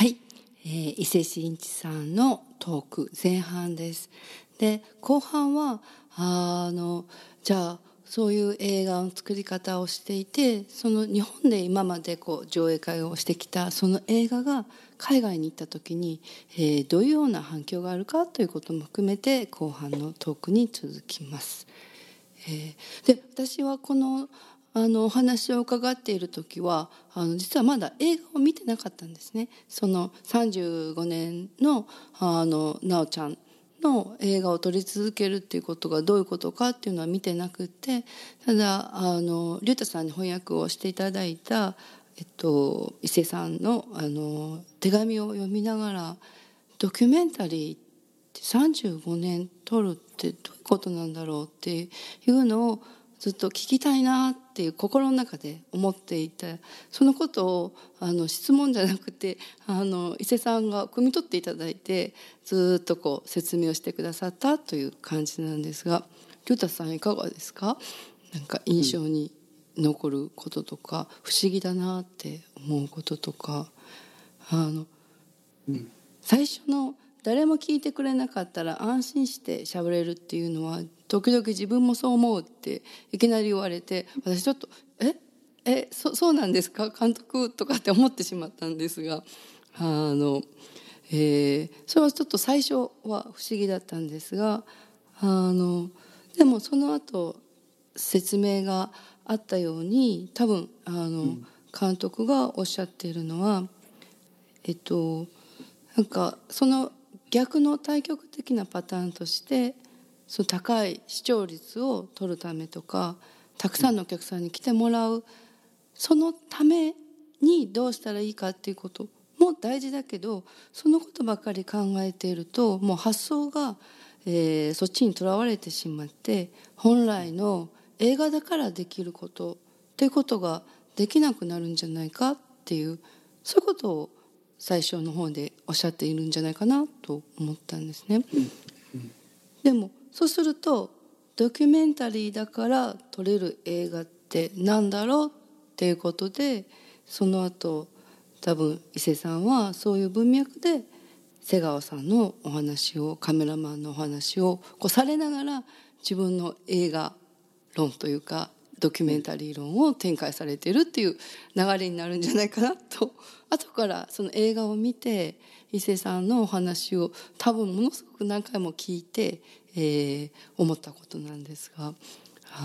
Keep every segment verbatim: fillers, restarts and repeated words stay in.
はい、えー、伊勢真一さんのトーク前半です。で後半はあのじゃあそういう映画の作り方をしていて、その日本で今までこう上映会をしてきたその映画が海外に行った時に、えー、どういうような反響があるかということも含めて後半のトークに続きます。えー、で私はこのあのお話を伺っている時はあの実はまだ映画を見てなかったんですね。そのさんじゅうごねんのあのなおちゃんの映画を撮り続けるっていうことがどういうことかっていうのは見てなくて、ただあの龍太さんに翻訳をしていただいた、えっと、伊勢さんのあの手紙を読みながら、ドキュメンタリーってさんじゅうごねん撮るってどういうことなんだろうっていうのをずっと聞きたいなっていう心の中で思っていて、そのことをあの質問じゃなくてあの伊勢さんが汲み取っていただいてずっとこう説明をしてくださったという感じなんですが、龍太さんいかがですか？なんか印象に残ることとか、不思議だなって思うこととか、あの、うん、最初の誰も聞いてくれなかったら安心して喋れるっていうのは時々自分もそう思うっていきなり言われて、私ちょっとええ そ, そうなんですか監督とかって思ってしまったんですが、あの、えー、それはちょっと最初は不思議だったんですが、あのでもその後説明があったように、多分あの、うん、監督がおっしゃっているのはえっとなんかその逆の対極的なパターンとして、その高い視聴率を取るためとかたくさんのお客さんに来てもらう、そのためにどうしたらいいかっていうことも大事だけど、そのことばかり考えているともう発想が、えー、そっちにとらわれてしまって、本来の映画だからできることっていうことができなくなるんじゃないかっていう、そういうことを最初の方でおっしゃっているんじゃないかなと思ったんですね。うんうん、でもそうするとドキュメンタリーだから撮れる映画ってなんだろうっていうことで、その後多分伊勢さんはそういう文脈で瀬川さんのお話を、カメラマンのお話をこうされながら自分の映画論というかドキュメンタリー論を展開されているっていう流れになるんじゃないかなと、後からその映画を見て伊勢さんのお話を多分ものすごく何回も聞いて、えー、思ったことなんですが、うん、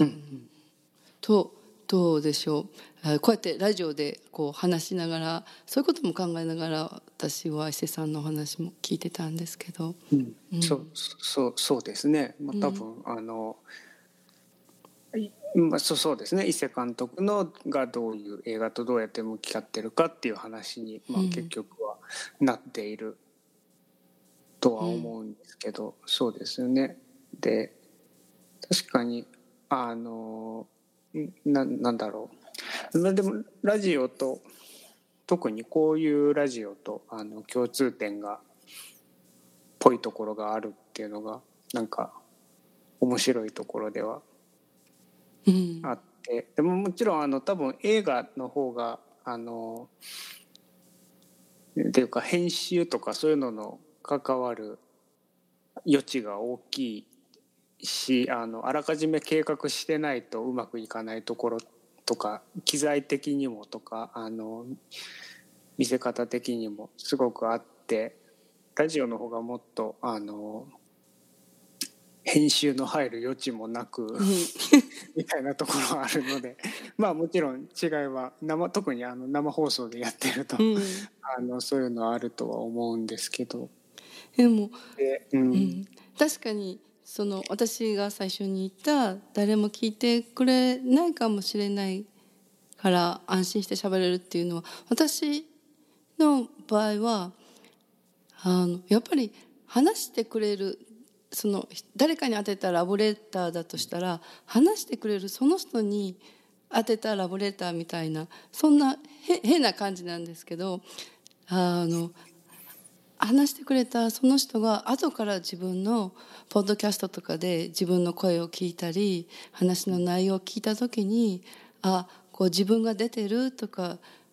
とどうでしょう。こうやってラジオでこう話しながらそういうことも考えながら私は伊勢さんのお話も聞いてたんですけど、 うんうん、そうそうそうですね、まあ、多分、うん、あのまあ、そうそうですね、伊勢監督のがどういう映画とどうやって向き合ってるかっていう話に、まあ、結局はなっているとは思うんですけど、うん、そうですよね。で確かにあの な, なんだろうでもラジオと特にこういうラジオとあの共通点がぽいところがあるっていうのがなんか面白いところではあって、でももちろんあの多分映画の方があのっていうか編集とかそういうのの関わる余地が大きいし、あのあらかじめ計画してないとうまくいかないところとか機材的にもとかあの見せ方的にもすごくあって、ラジオの方がもっとあの編集の入る余地もなく、うん、みたいなところはあるのでまあもちろん違いは生特にあの生放送でやってると、うん、あのそういうのはあるとは思うんですけど、 でも、うんうん、確かにその私が最初に言った誰も聞いてくれないかもしれないから安心して喋れるっていうのは、私の場合はあのやっぱり話してくれる、その誰かに当てたラブレターだとしたら話してくれるその人に当てたラブレターみたいな、そんな変な感じなんですけど、あの話してくれたその人が後から自分のポッドキャストとかで自分の声を聞いたり話の内容を聞いた時に、あこう自分が出てるとか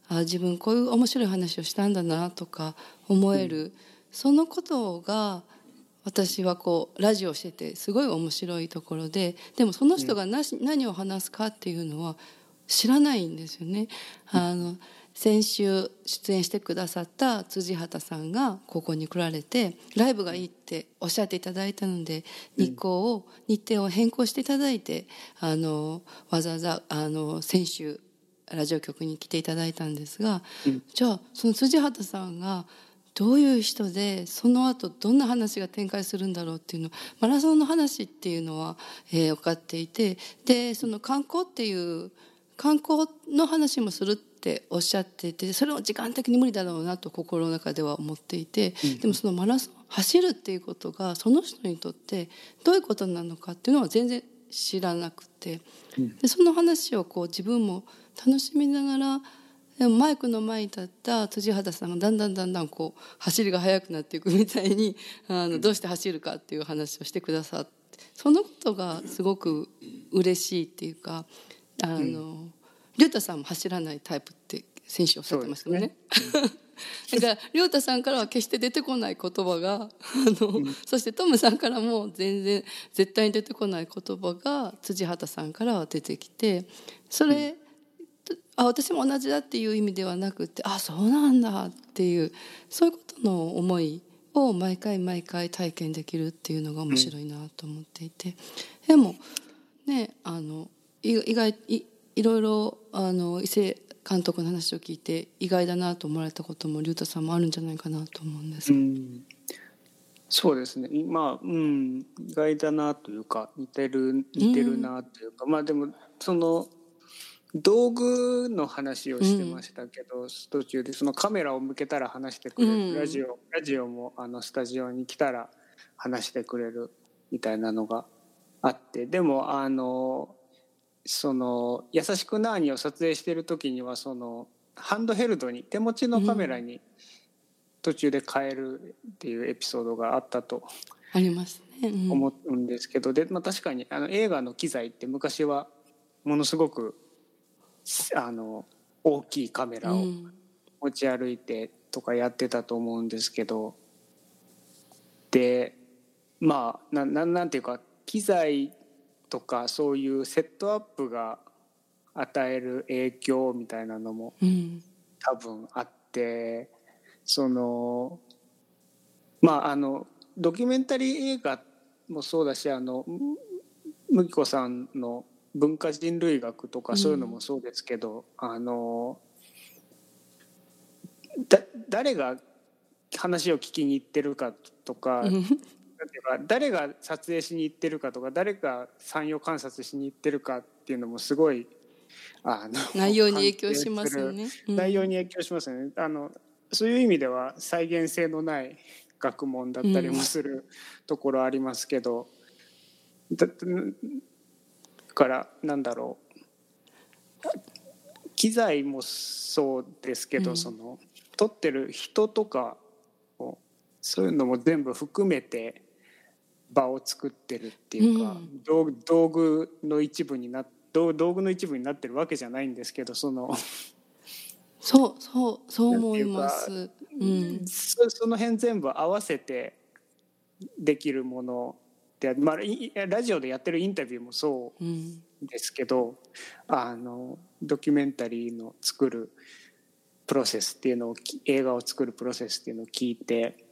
あ自分こういう面白い話をしたんだなとか思える、うん、そのことが私はこうラジオしててすごい面白いところで、でもその人がなし、うん、何を話すかっていうのは知らないんですよね。あの先週出演してくださった辻畑さんがここに来られてライブがいいっておっしゃっていただいたので、日光を日程を変更していただいて、あのわざわざあの先週ラジオ局に来ていただいたんですが、うん、じゃあその辻畑さんがどういう人でその後どんな話が展開するんだろうっていうの、マラソンの話っていうのは、えー、分かっていて、でその観光っていう観光の話もするっておっしゃっていて、それを時間的に無理だろうなと心の中では思っていて、うん、でもそのマラソン走るっていうことがその人にとってどういうことなのかっていうのは全然知らなくて、でその話をこう自分も楽しみながら、でもマイクの前に立った辻畑さんがだんだんだんだんこう走りが速くなっていくみたいに、あのどうして走るかっていう話をしてくださって、そのことがすごく嬉しいっていうか、あの、うん、亮太さんも走らないタイプって先週おっしゃってましたよね。だから亮太さんからは決して出てこない言葉があの、うん、そしてトムさんからも全然絶対に出てこない言葉が辻畑さんからは出てきて、それ、うんあ私も同じだっていう意味ではなくて、あそうなんだっていう、そういうことの思いを毎回毎回体験できるっていうのが面白いなと思っていて、うん、でもねあの意外 い, いろいろあの伊勢監督の話を聞いて意外だなと思われたことも龍太さんもあるんじゃないかなと思うんですが、うん、 そうですね、まあ、うん、意外だなというか似てる似てるなというか、うん、まあでもその道具の話をしてましたけど、うん、途中でそのカメラを向けたら話してくれる、うん、ラジオラジオもあのスタジオに来たら話してくれるみたいなのがあって、でもあのその優しくなーにを撮影してる時にはそのハンドヘルドに手持ちのカメラに途中で変えるっていうエピソードがあったとありますね、 思うんですけど、で、まあ、確かにあの映画の機材って昔はものすごくあの大きいカメラを持ち歩いてとかやってたと思うんですけど、でまあ な, な, なんていうか機材とかそういうセットアップが与える影響みたいなのも多分あって、そのまああのドキュメンタリー映画もそうだし、あの麦子さんの文化人類学とかそういうのもそうですけど、うん、あのだ誰が話を聞きに行ってるかとか、うん、誰が撮影しに行ってるかとか誰が山陽観察しに行ってるかっていうのもすごいあの内容に影響しますよね、 うん、内容に影響しますよね。あのそういう意味では再現性のない学問だったりもするところありますけど、うん、だからなんだろう、機材もそうですけど、うん、その撮ってる人とかをそういうのも全部含めて場を作ってるっていうか、うん、道, 道具の一部にな道具の一部になってるわけじゃないんですけど、そのそうそうそう思います、うん、 そ, その辺全部合わせてできるもので、まあ、ラジオでやってるインタビューもそうですけど、うん、あのドキュメンタリーの作るプロセスっていうのを映画を作るプロセスっていうのを聞いて、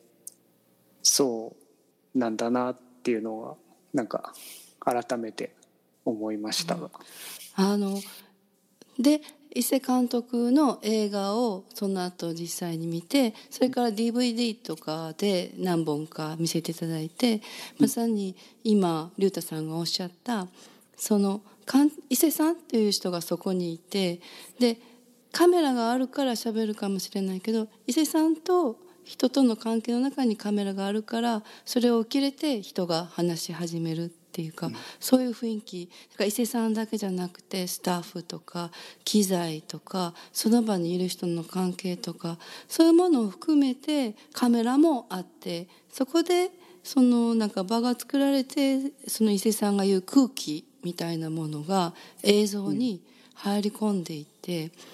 そうなんだなっていうのはなんか改めて思いましたが、 うん、あので伊勢監督の映画をその後実際に見て、それから ディーブイディー とかで何本か見せていただいて、まさに今龍太さんがおっしゃったその伊勢さんっていう人がそこにいて、でカメラがあるから喋るかもしれないけど、伊勢さんと人との関係の中にカメラがあるからそれを受け入れて人が話し始めるっていうか、うん、そういう雰囲気だから伊勢さんだけじゃなくてスタッフとか機材とかその場にいる人の関係とかそういうものを含めてカメラもあって、そこでそのなんか場が作られて、その伊勢さんが言う空気みたいなものが映像に入り込んでいって、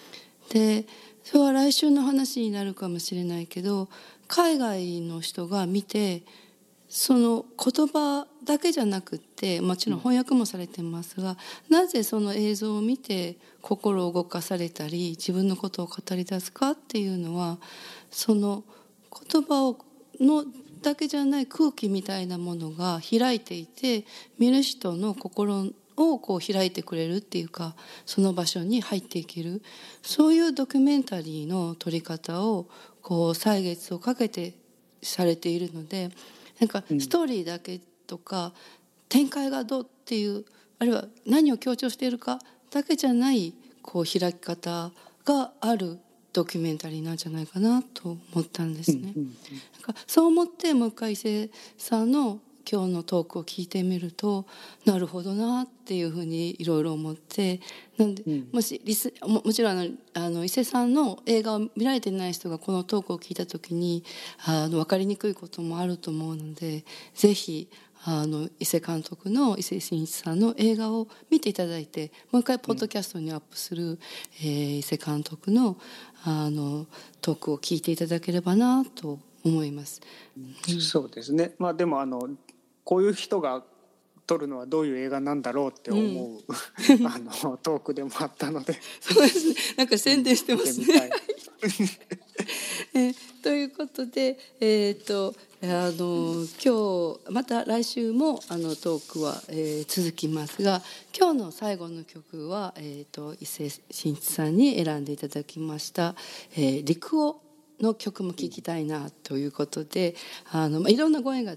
でそれは来週の話になるかもしれないけど、海外の人が見てその言葉だけじゃなくって、もちろん翻訳もされてますが、なぜその映像を見て心を動かされたり自分のことを語り出すかっていうのは、その言葉をのだけじゃない空気みたいなものが開いていて、見る人の心をこう開いてくれるっていうか、その場所に入っていける、そういうドキュメンタリーの撮り方をこう歳月をかけてされているので、なんかストーリーだけとか展開がどうっていう、あるいは何を強調しているかだけじゃないこう開き方があるドキュメンタリーなんじゃないかなと思ったんですね。なんかそう思ってもう一回伊勢さんの今日のトークを聞いてみると、なるほどなっていうふうにいろいろ思って、なんで、うん、もしリス も, もちろんあのあの伊勢さんの映画を見られてない人がこのトークを聞いた時にあの分かりにくいこともあると思うので、ぜひあの伊勢監督の伊勢真一さんの映画を見ていただいて、もう一回ポッドキャストにアップする、うんえー、伊勢監督のあのトークを聞いていただければなと思います。 うん、そうですね。まあでもあのこういう人が撮るのはどういう映画なんだろうって思う、うん、あのトークでもあったのでそうですね、なんか宣伝してますねえー、ということで、えー、とあの今日また来週もあのトークは、えー、続きますが、今日の最後の曲は、えー、と伊勢真一さんに選んでいただきました「えー、陸王」の曲も聴きたいなということで、あのいろんなご縁があって、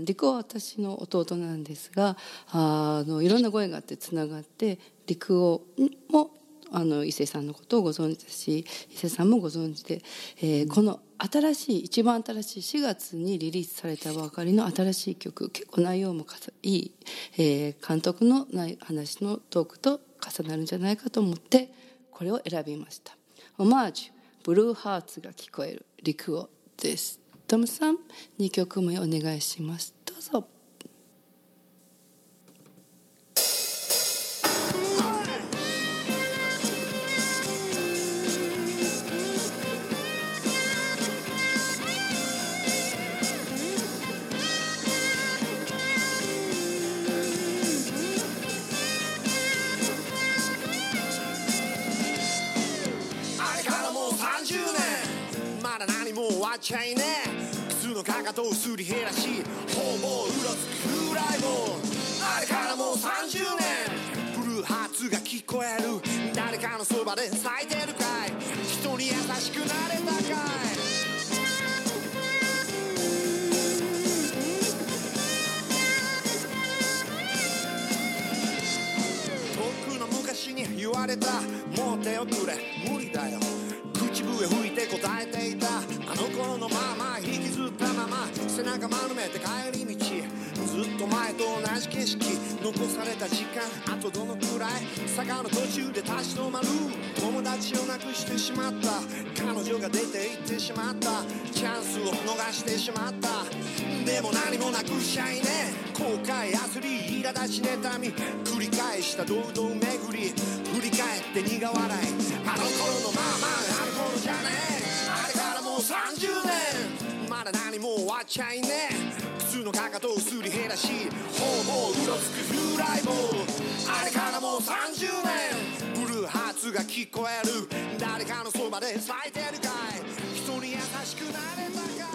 陸王は私の弟なんですが、あのいろんなご縁があってつながって、陸王もあの伊勢さんのことをご存知だし、伊勢さんもご存知で、えー、この新しい一番新しいしがつにリリースされたばかりの新しい曲、結構内容もいい、えー、監督の話のトークと重なるんじゃないかと思ってこれを選びました。オマージュブルーハーツが聞こえる陸王です。トムさんにきょくめお願いします。どうぞ。 ちゃいね靴のかかとをすり減らしほぼうろつくフライボー、あれからもうさんじゅうねんブルーハーツが聞こえる、誰かのそばで咲いてるかい、人に優しくなれたかい、遠くの昔に言われたもう手遅れ無理だよ、口笛吹いて答えていたあの頃のまま引きずったまま背中丸めて帰り道、ずっと前と同じ景色残された時間あとどのくらい、坂の途中で立ち止まる友達を亡くしてしまった、彼女が出て行ってしまった、チャンスを逃してしまった、でも何もなくしちゃいね後悔焦り苛立ち妬み繰り返した堂々巡り、振り返って苦笑い、あの頃のままあの頃じゃねえ、あれからもうさんじゅうねんまだ何も終わっちゃいねえ、靴のかかとをすり減らしほぼうろつくフライボー、あれからもうさんじゅうねんブルーハーツが聞こえる、誰かのそばで咲いてるかい、人に優しくなれたかい。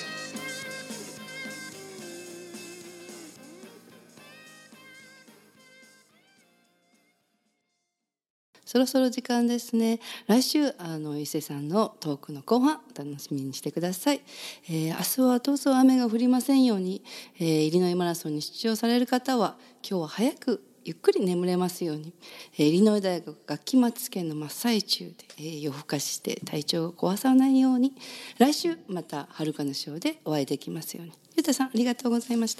そろそろ時間ですね。来週あの伊勢さんのトークの後半お楽しみにしてください。えー、明日はどうぞ雨が降りませんように、えー、イリノイマラソンに出場される方は今日は早くゆっくり眠れますように、えー、イリノイ大学楽器マ試験の真っ最中で、えー、夜更かしして体調を壊さないように、来週またはるかのショーでお会いできますように。ゆうたさんありがとうございました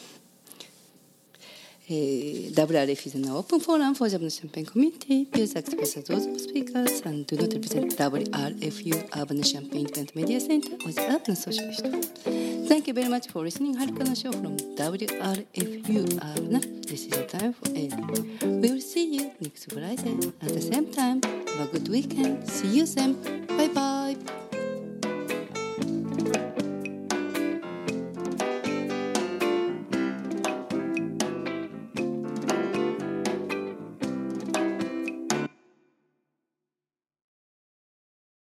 。Uh, W R F is an open forum for Japanese Champagne community. Views expressed by those speakers and do not represent W R F U Urban Champagne Independent Media Center or the Urban Association. Thank you very much for listening. Haruka no show from W R F U Urban. This is your time for ending. We will see you next Friday at the same time. Have a good weekend. See you soon.